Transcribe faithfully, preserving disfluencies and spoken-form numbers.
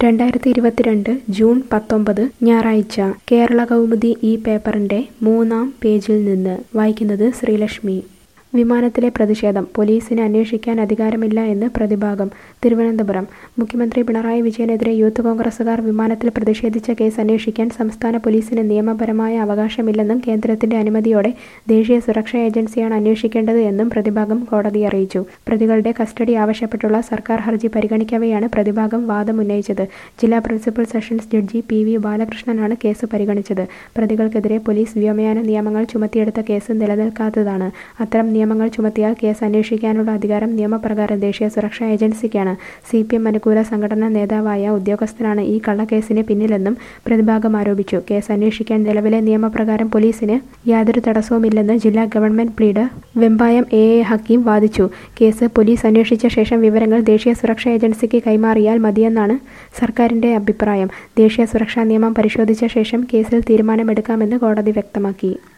രണ്ടായിരത്തി ഇരുപത്തിരണ്ട് ജൂൺ പത്തൊമ്പത് ഞായറാഴ്ച കേരളകൗമുദി ഈ പേപ്പറിന്റെ മൂന്നാം പേജിൽ നിന്ന് വായിക്കുന്നത് ശ്രീലക്ഷ്മി. വിമാനത്തിലെ പ്രതിഷേധം പോലീസിന് അന്വേഷിക്കാൻ അധികാരമില്ല എന്ന് പ്രതിഭാഗം. തിരുവനന്തപുരം. മുഖ്യമന്ത്രി പിണറായി വിജയനെതിരെ യൂത്ത് കോൺഗ്രസുകാർ വിമാനത്തിൽ പ്രതിഷേധിച്ച കേസ് അന്വേഷിക്കാൻ സംസ്ഥാന പോലീസിന് നിയമപരമായ അവകാശമില്ലെന്നും കേന്ദ്രത്തിന്റെ അനുമതിയോടെ ദേശീയ സുരക്ഷാ ഏജൻസിയാണ് അന്വേഷിക്കേണ്ടത് എന്നും പ്രതിഭാഗം കോടതിയെ അറിയിച്ചു. പ്രതികളുടെ കസ്റ്റഡി ആവശ്യപ്പെട്ടുള്ള സർക്കാർ ഹർജി പരിഗണിക്കവെയാണ് പ്രതിഭാഗം വാദമുന്നയിച്ചത്. ജില്ലാ principal sessions judge P V ബാലകൃഷ്ണനാണ് കേസ് പരിഗണിച്ചത്. പ്രതികൾക്കെതിരെ പോലീസ് വ്യോമയാന നിയമങ്ങൾ ചുമത്തിയെടുത്ത കേസ് നിലനിൽക്കാത്തതാണ്. അത്തരം നിയമങ്ങൾ ചുമത്തിയാൽ കേസ് അന്വേഷിക്കാനുള്ള അധികാരം നിയമപ്രകാരം ദേശീയ സുരക്ഷാ ഏജൻസിക്കാണ്. സി പി എം അനുകൂല സംഘടനാ നേതാവായ ഉദ്യോഗസ്ഥനാണ് ഈ കള്ളക്കേസിന് പിന്നിലെന്നും പ്രതിഭാഗം ആരോപിച്ചു. കേസ് അന്വേഷിക്കാൻ നിലവിലെ നിയമപ്രകാരം പോലീസിന് യാതൊരു തടസ്സവുമില്ലെന്ന് ജില്ലാ government pleader Vembayam A A Hakeem വാദിച്ചു. കേസ് പോലീസ് അന്വേഷിച്ച ശേഷം വിവരങ്ങൾ ദേശീയ സുരക്ഷാ ഏജൻസിക്ക് കൈമാറിയാൽ മതിയെന്നാണ് സർക്കാരിന്റെ അഭിപ്രായം. ദേശീയ സുരക്ഷാ നിയമം പരിശോധിച്ച ശേഷം കേസിൽ തീരുമാനമെടുക്കാമെന്ന് കോടതി വ്യക്തമാക്കി.